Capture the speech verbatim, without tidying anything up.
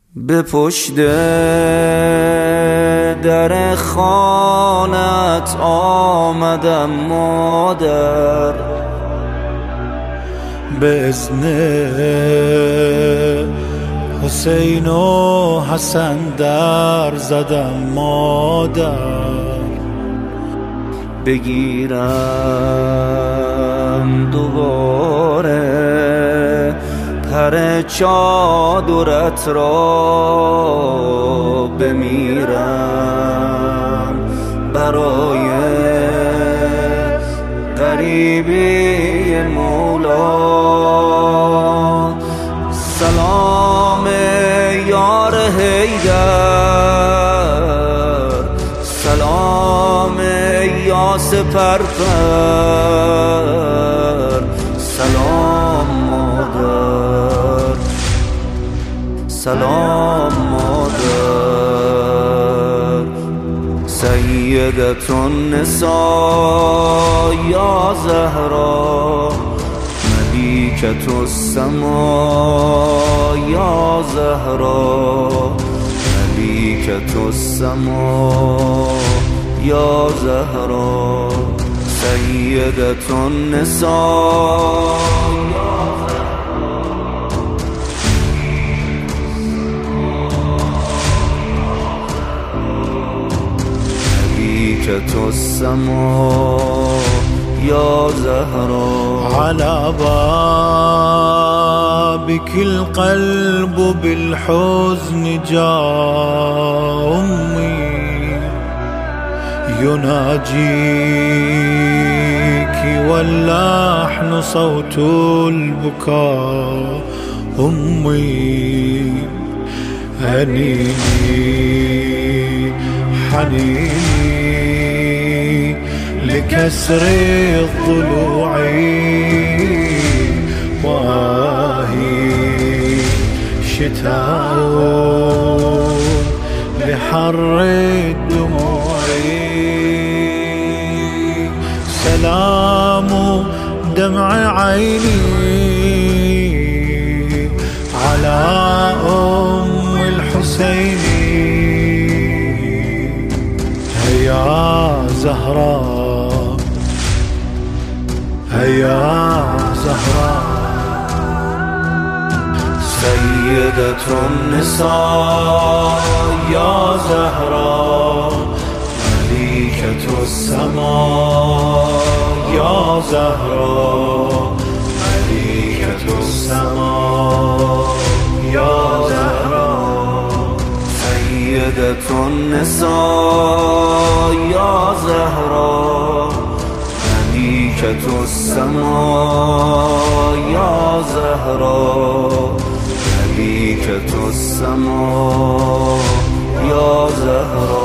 به پشت در خانت آمدم مادر، به اذن حسین و حسن در زدم مادر. بگیرم دوباره پر چادرت را، بمیرم برای غریبی مولا. سلام یار حیدر، سلام یا سپرپر، سلام مادر، سلام مادر. سیدة النساء یا زهرا، ملیکة السما یا زهرا، ملیکة السما یا زهرا. سیدة النساء ملیکة السما یا زهرا. على بابك القلب بالحزن جاء أمي، يناجيك واللحن صوت البكاء. أمي هنيني حنيني لكسر الضلوع، واهي شتاء لحر الدموع. سلام دمع عيني على أم الحسين، هيا زهراء هيا زهراء. سيدة النساء يا زهراء، مليكة السماء يا زهراء، مليكة السماء يا زهراء. سيدة النساء يا زهراء، مليكة السماء يا زهراء، مليكة السماء يا زهراء.